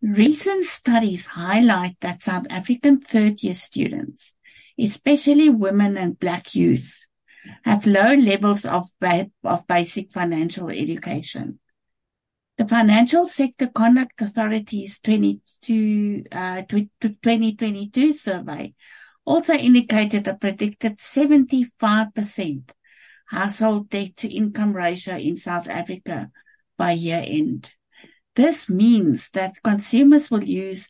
Recent studies highlight that South African third-year students, especially women and Black youth, have low levels of basic financial education. The Financial Sector Conduct Authority's 2022 survey also indicated a predicted 75% household debt-to-income ratio in South Africa by year-end. This means that consumers will use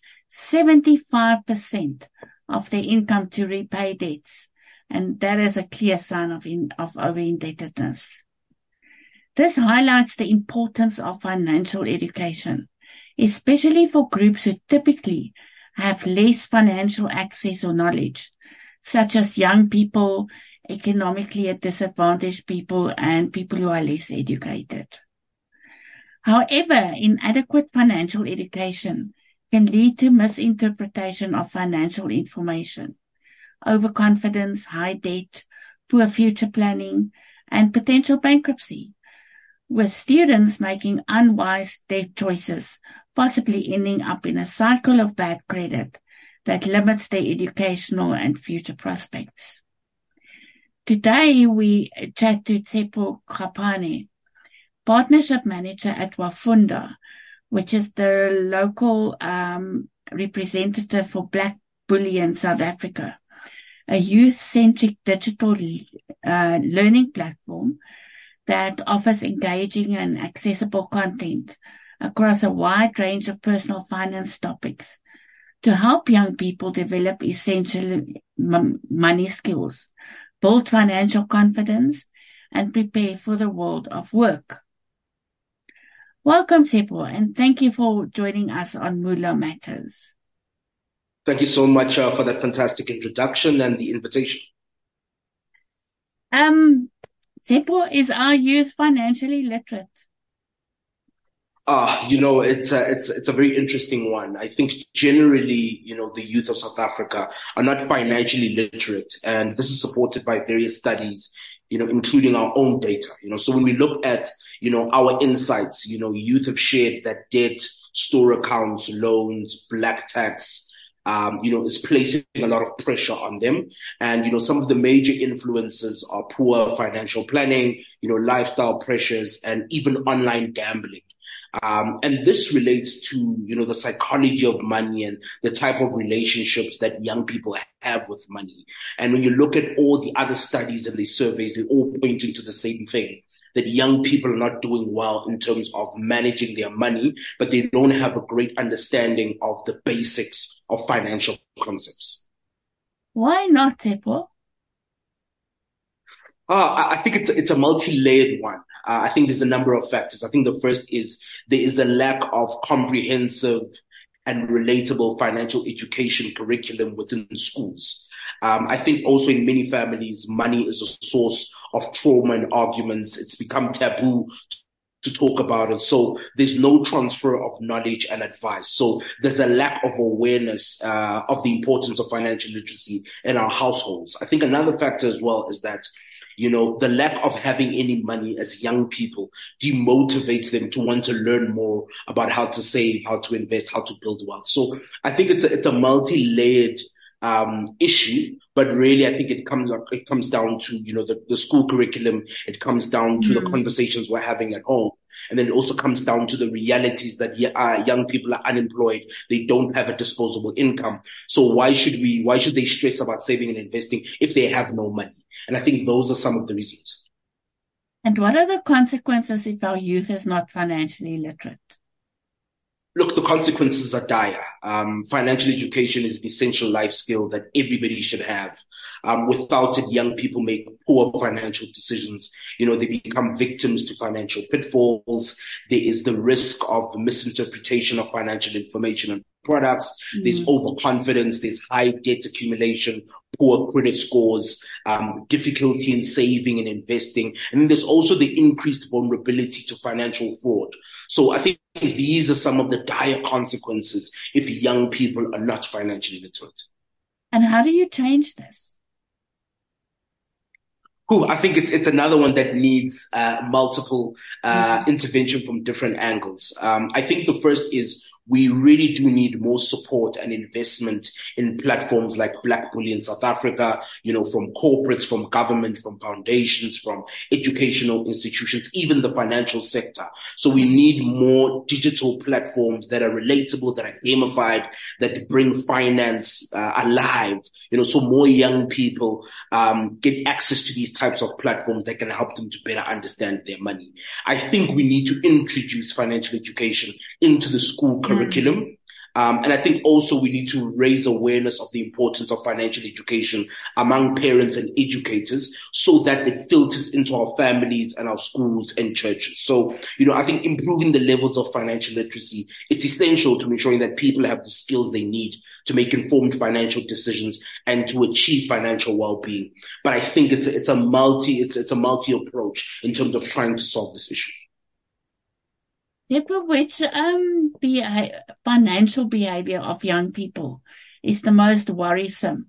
75% of their income to repay debts, and that is a clear sign of over-indebtedness. This highlights the importance of financial education, especially for groups who typically have less financial access or knowledge, such as young people, economically disadvantaged people, and people who are less educated. However, inadequate financial education can lead to misinterpretation of financial information, overconfidence, high debt, poor future planning, and potential bankruptcy, with students making unwise debt choices, possibly ending up in a cycle of bad credit that limits their educational and future prospects. Today, we chat to Tshepo Kgapane, Partnership Manager at Wafunda, which is the local representative for Black Bullion South Africa, a youth-centric digital learning platform that offers engaging and accessible content across a wide range of personal finance topics to help young people develop essential money skills, build financial confidence, and prepare for the world of work. Welcome, Tshepo, and thank you for joining us on Moola Matters. Thank you so much for that fantastic introduction and the invitation. Tshepo, is our youth financially literate? It's a very interesting one. I think generally, the youth of South Africa are not financially literate, and this is supported by various studies, including our own data. So when we look at, our insights, youth have shared that debt, store accounts, loans, black tax, is placing a lot of pressure on them. And, some of the major influences are poor financial planning, lifestyle pressures, and even online gambling. And this relates to, the psychology of money and the type of relationships that young people have with money. And when you look at all the other studies and the surveys, they're all pointing to the same thing, that young people are not doing well in terms of managing their money, but they don't have a great understanding of the basics of financial concepts. Why not, Tshepo? I think it's a multi-layered one. I think there's a number of factors. I think the first is there is a lack of comprehensive and relatable financial education curriculum within schools. I think also in many families, money is a source of trauma and arguments. It's become taboo to talk about it. So there's no transfer of knowledge and advice. So there's a lack of awareness of the importance of financial literacy in our households. I think another factor as well is that the lack of having any money as young people demotivates them to want to learn more about how to save, how to invest, how to build wealth. So I think it's a multi-layered issue, but really I think it comes down to, the school curriculum. It comes down to the conversations we're having at home. And then it also comes down to the realities that young people are unemployed. They don't have a disposable income. So why should they stress about saving and investing if they have no money? And I think those are some of the reasons. And what are the consequences if our youth is not financially literate? Look, the consequences are dire. Financial education is an essential life skill that everybody should have. Without it, young people make poor financial decisions. They become victims to financial pitfalls. There is the risk of misinterpretation of financial information and products. There's overconfidence. There's high debt accumulation, poor credit scores, difficulty in saving and investing. And then there's also the increased vulnerability to financial fraud. So I think these are some of the dire consequences if young people are not financially literate. And how do you change this? I think it's another one that needs multiple intervention from different angles. I think the first is we really do need more support and investment in platforms like Black Bullion South Africa, from corporates, from government, from foundations, from educational institutions, even the financial sector. So we need more digital platforms that are relatable, that are gamified, that bring finance alive, so more young people get access to these types of platforms that can help them to better understand their money. I think we need to introduce financial education into the school curriculum. And I think also we need to raise awareness of the importance of financial education among parents and educators so that it filters into our families and our schools and churches. So, I think improving the levels of financial literacy is essential to ensuring that people have the skills they need to make informed financial decisions and to achieve financial well-being. But I think it's a multi approach in terms of trying to solve this issue. Deborah, which financial behavior of young people is the most worrisome?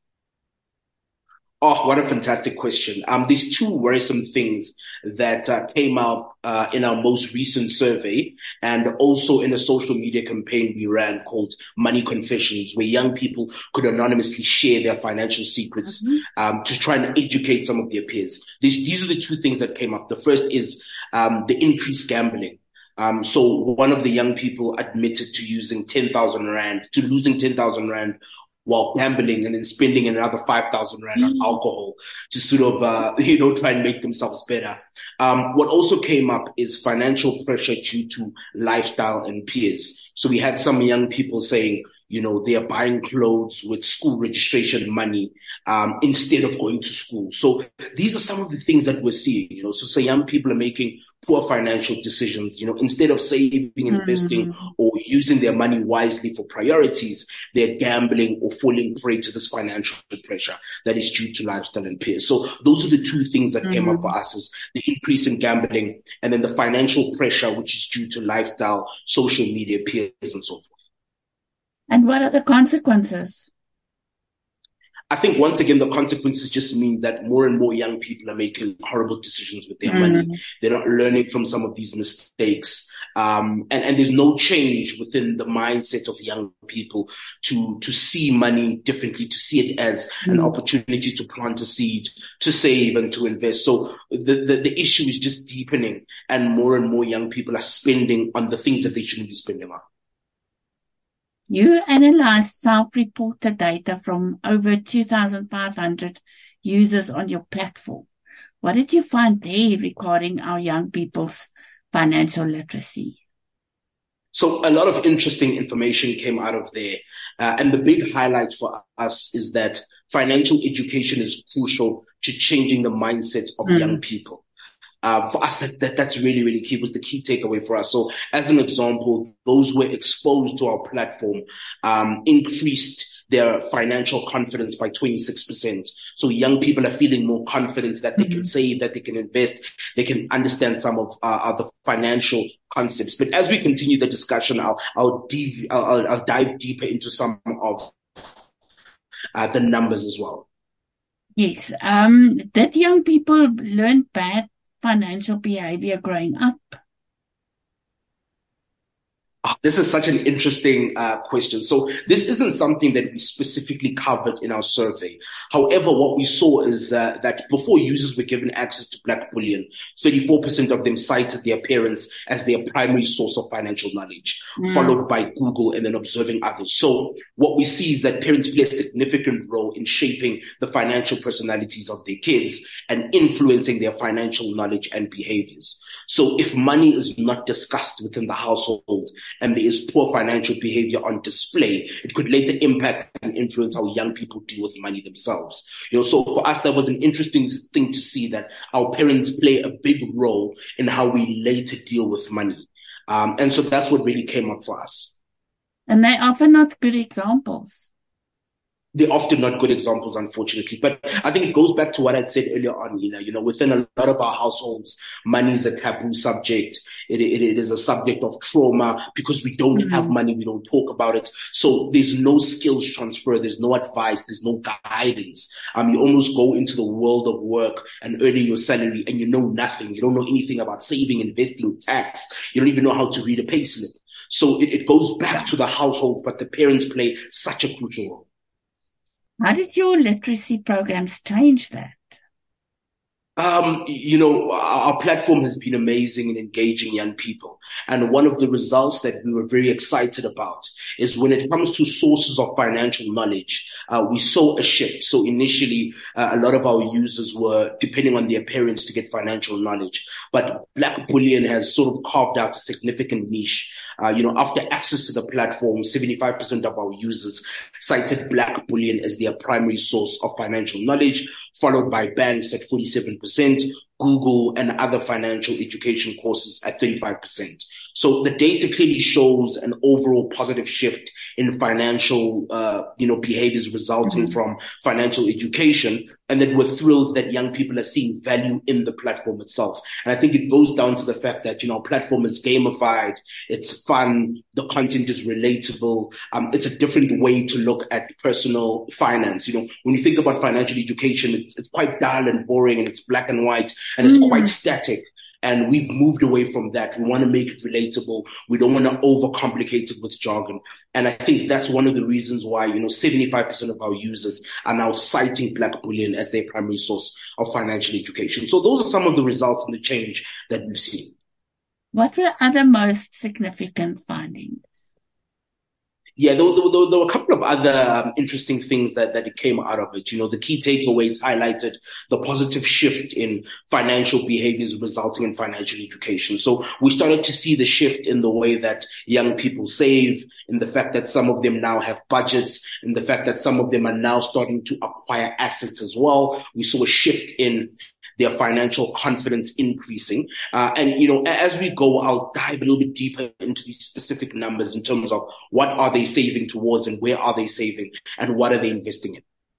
Oh, what a fantastic question. There's two worrisome things that came out in our most recent survey and also in a social media campaign we ran called Money Confessions, where young people could anonymously share their financial secrets to try and educate some of their peers. These are the two things that came up. The first is the increased gambling. So one of the young people admitted to losing 10,000 Rand while gambling and then spending another 5,000 Rand on alcohol to sort of, try and make themselves better. What also came up is financial pressure due to lifestyle and peers. So we had some young people saying, they are buying clothes with school registration money, instead of going to school. So these are some of the things that we're seeing, so young people are making poor financial decisions, instead of saving, investing or using their money wisely for priorities, they're gambling or falling prey to this financial pressure that is due to lifestyle and peers. So those are the two things that came up for us, is the increase in gambling and then the financial pressure, which is due to lifestyle, social media, peers and so forth. And what are the consequences? I think once again, the consequences just mean that more and more young people are making horrible decisions with their money. They're not learning from some of these mistakes. And there's no change within the mindset of young people to see money differently, to see it as an opportunity to plant a seed, to save and to invest. So the issue is just deepening, and more young people are spending on the things that they shouldn't be spending on. You analyzed self-reported data from over 2,500 users on your platform. What did you find there regarding our young people's financial literacy? So a lot of interesting information came out of there. And the big highlight for us is that financial education is crucial to changing the mindset of young people. For us, that's really, really key, was the key takeaway for us. So as an example, those who were exposed to our platform, increased their financial confidence by 26%. So young people are feeling more confident that they can save, that they can invest, they can understand some of the financial concepts. But as we continue the discussion, I'll dive deeper into some of the numbers as well. Yes. Did young people learn bad financial behavior growing up? This is such an interesting question. So this isn't something that we specifically covered in our survey. However, what we saw is that before users were given access to Black Bullion, 34% of them cited their parents as their primary source of financial knowledge, followed by Google and then observing others. So what we see is that parents play a significant role in shaping the financial personalities of their kids and influencing their financial knowledge and behaviors. So if money is not discussed within the household and there is poor financial behavior on display, it could later impact and influence how young people deal with money themselves. So for us, that was an interesting thing to see, that our parents play a big role in how we later deal with money. And so that's what really came up for us. And they're often not good examples. They're often not good examples, unfortunately. But I think it goes back to what I'd said earlier on, within a lot of our households, money is a taboo subject. It is a subject of trauma because we don't have money. We don't talk about it. So there's no skills transfer. There's no advice. There's no guidance. You almost go into the world of work and earning your salary and you know nothing. You don't know anything about saving, investing, tax. You don't even know how to read a payslip. So it goes back to the household, but the parents play such a crucial role. How did your literacy programs change that? Our platform has been amazing in engaging young people. And one of the results that we were very excited about is when it comes to sources of financial knowledge, we saw a shift. So initially, a lot of our users were depending on their parents to get financial knowledge. But Black Bullion has sort of carved out a significant niche. After access to the platform, 75% of our users cited Black Bullion as their primary source of financial knowledge, followed by banks at 47%, Google and other financial education courses at 35%. So the data clearly shows an overall positive shift in financial, behaviors resulting from financial education. And that we're thrilled that young people are seeing value in the platform itself. And I think it goes down to the fact that, our platform is gamified, it's fun, the content is relatable. It's a different way to look at personal finance. When you think about financial education, it's quite dull and boring and it's black and white and it's quite static. And we've moved away from that. We want to make it relatable. We don't want to overcomplicate it with jargon. And I think that's one of the reasons why, 75% of our users are now citing Black Bullion as their primary source of financial education. So those are some of the results and the change that we've seen. What were other most significant findings? Yeah, there were a couple of other interesting things that came out of it. The key takeaways highlighted the positive shift in financial behaviors resulting in financial education. So we started to see the shift in the way that young people save, in the fact that some of them now have budgets, in the fact that some of them are now starting to acquire assets as well. We saw a shift in their financial confidence increasing. As we go, I'll dive a little bit deeper into these specific numbers in terms of what are they saving towards and where are they saving and what are they investing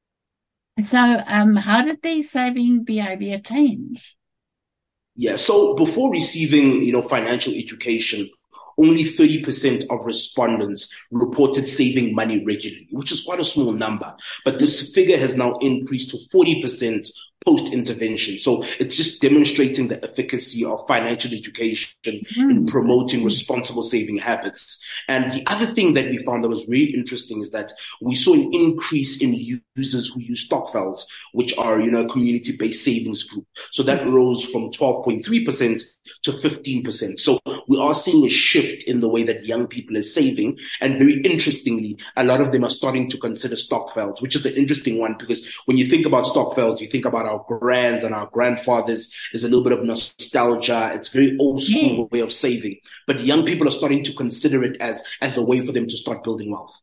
in. So, how did their saving behavior change? Yeah. So before receiving, financial education, only 30% of respondents reported saving money regularly, which is quite a small number. But this figure has now increased to 40% post-intervention. So it's just demonstrating the efficacy of financial education in promoting responsible saving habits. And the other thing that we found that was really interesting is that we saw an increase in users who use Stokvels, which are, a community-based savings group. So that rose from 12.3% to 15%. So we are seeing a shift in the way that young people are saving. And very interestingly, a lot of them are starting to consider Stokvels, which is an interesting one because when you think about Stokvels, you think about our grands and our grandfathers. There's a little bit of nostalgia. It's very old school way of saving. But young people are starting to consider it as a way for them to start building wealth.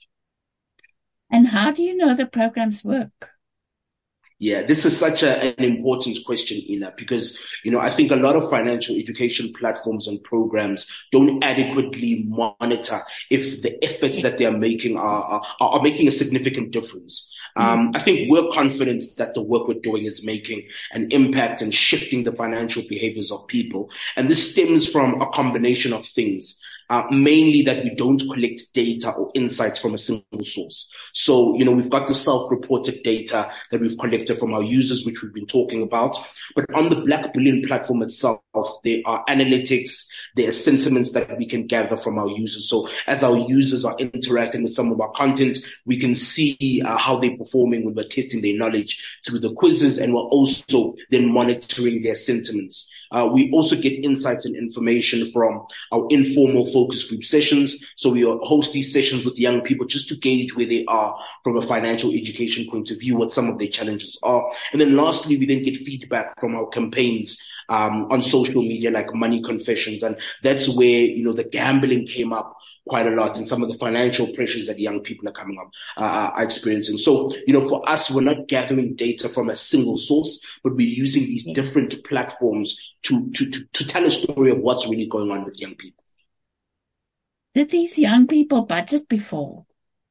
And how do you know the programs work? Yeah, this is such an important question, Ina, because, I think a lot of financial education platforms and programs don't adequately monitor if the efforts that they are making are making a significant difference. I think we're confident that the work we're doing is making an impact and shifting the financial behaviors of people. And this stems from a combination of things. Mainly that we don't collect data or insights from a single source. So, we've got the self-reported data that we've collected from our users, which we've been talking about. But on the Black Bullion platform itself, there are analytics, there are sentiments that we can gather from our users. So as our users are interacting with some of our content, we can see how they're performing when we're testing their knowledge through the quizzes, and we're also then monitoring their sentiments. We also get insights and information from our informal focus group sessions. So we host these sessions with young people just to gauge where they are from a financial education point of view, what some of their challenges are. And then lastly, we then get feedback from our campaigns on social media like Money Confessions. And that's where, the gambling came up quite a lot and some of the financial pressures that young people are coming up, are experiencing. So, for us, we're not gathering data from a single source, but we're using these different platforms to tell a story of what's really going on with young people. Did these young people budget before?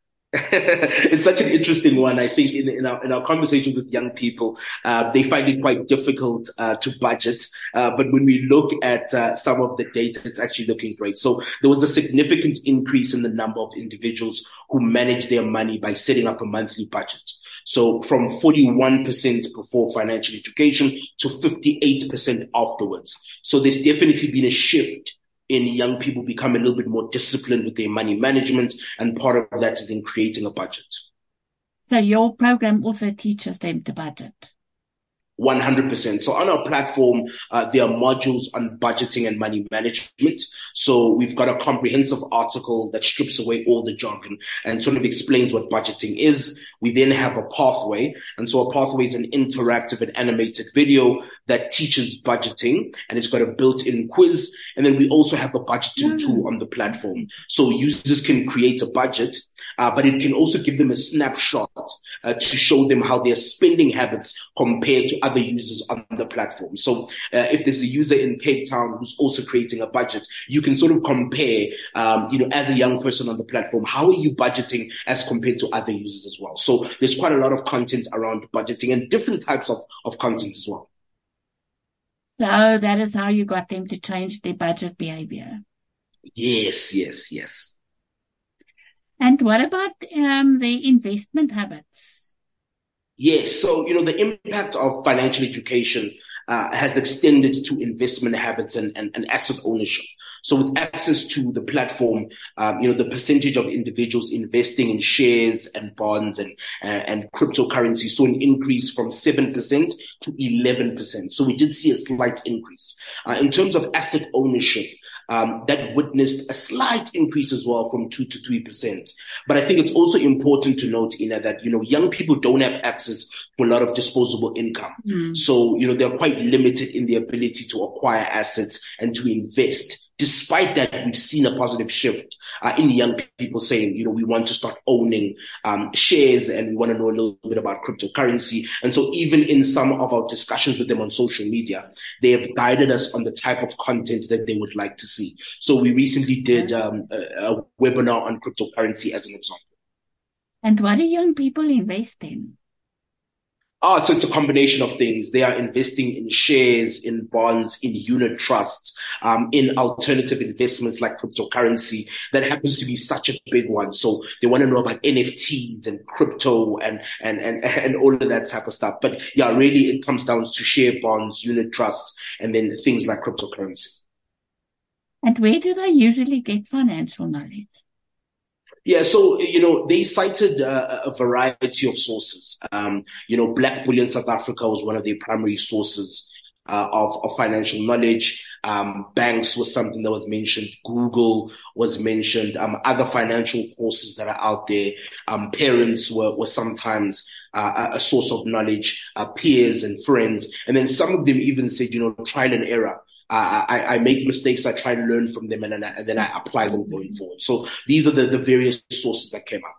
It's such an interesting one. I think in our conversations with young people, they find it quite difficult to budget. But when we look at some of the data, it's actually looking great. So there was a significant increase in the number of individuals who manage their money by setting up a monthly budget. So from 41% before financial education to 58% afterwards. So there's definitely been a shift in young people becoming a little bit more disciplined with their money management. And part of that is in creating a budget. So your program also teaches them to budget. 100%. So on our platform, there are modules on budgeting and money management. So we've got a comprehensive article that strips away all the jargon and sort of explains what budgeting is. We then have a pathway. And so a pathway is an interactive and animated video that teaches budgeting, and it's got a built-in quiz. And then we also have a budgeting tool on the platform. So users can create a budget, but it can also give them a snapshot to show them how their spending habits compare to other users on the platform. So if there's a user in Cape Town who's also creating a budget, you can sort of compare, as a young person on the platform, how are you budgeting as compared to other users as well? So there's quite a lot of content around budgeting and different types of content as well. So that is how you got them to change their budget behavior. Yes. And what about their investment habits? Yes. So, the impact of financial education has extended to investment habits and asset ownership. So with access to the platform, the percentage of individuals investing in shares and bonds and cryptocurrency saw an increase from 7% to 11%. So we did see a slight increase. In terms of asset ownership, that witnessed a slight increase as well from 2 to 3%. But I think it's also important to note, Ina, that, young people don't have access to a lot of disposable income. So, they're quite limited in the ability to acquire assets and to invest. Despite that, we've seen a positive shift in young people saying, we want to start owning shares and we want to know a little bit about cryptocurrency. And so even in some of our discussions with them on social media, they have guided us on the type of content that they would like to see. So we recently did a webinar on cryptocurrency as an example. And what do young people invest in? So it's a combination of things. They are investing in shares, in bonds, in unit trusts, in alternative investments like cryptocurrency. That happens to be such a big one. So they want to know about NFTs and crypto and all of that type of stuff. But yeah, really it comes down to share bonds, unit trusts, and then things like cryptocurrency. And where do they usually get financial knowledge? Yeah, so, they cited a variety of sources. Black Bullion South Africa was one of their primary sources of financial knowledge. Banks was something that was mentioned. Google was mentioned. Other financial courses that are out there. Parents were sometimes a source of knowledge, peers and friends. And then some of them even said, trial and error. I make mistakes, I try to learn from them, and then I apply them going forward. So these are the various sources that came up.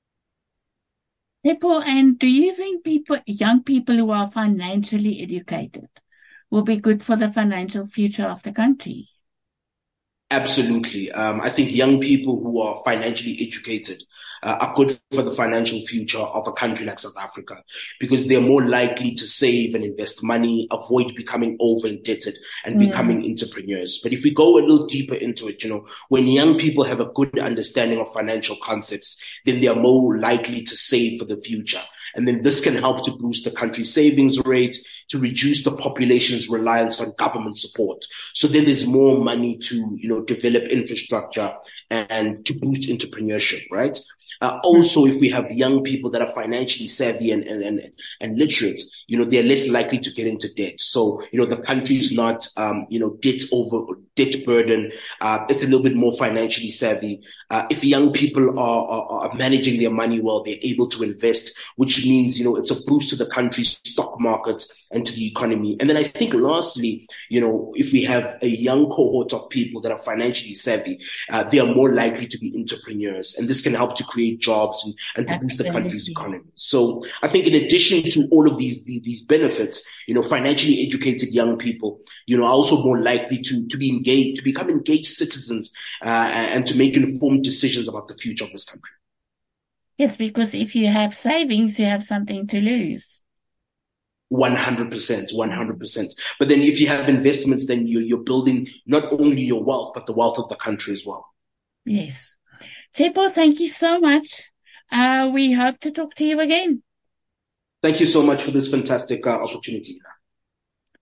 Tsepo, and do you think young people who are financially educated will be good for the financial future of the country? Absolutely. I think young people who are financially educated are good for the financial future of a country like South Africa, because they're more likely to save and invest money, avoid becoming over indebted and becoming entrepreneurs. But if we go a little deeper into it, when young people have a good understanding of financial concepts, then they are more likely to save for the future. And then this can help to boost the country's savings rate, to reduce the population's reliance on government support. So then there's more money to, develop infrastructure and to boost entrepreneurship, right? Also, if we have young people that are financially savvy and literate, they're less likely to get into debt. So, the country's not, debt burden. It's a little bit more financially savvy. If young people are managing their money well, they're able to invest, which means, it's a boost to the country's stock market and to the economy. And then I think lastly, if we have a young cohort of people that are financially savvy, they are more likely to be entrepreneurs. And this can help to create jobs and to boost the country's economy. So I think in addition to all of these benefits, financially educated young people, are also more likely to be engaged, to become engaged citizens, and to make informed decisions about the future of this country. Yes, because if you have savings, you have something to lose. 100%. But then if you have investments, then you're building not only your wealth, but the wealth of the country as well. Yes. Tsepo, thank you so much. We hope to talk to you again. Thank you so much for this fantastic opportunity.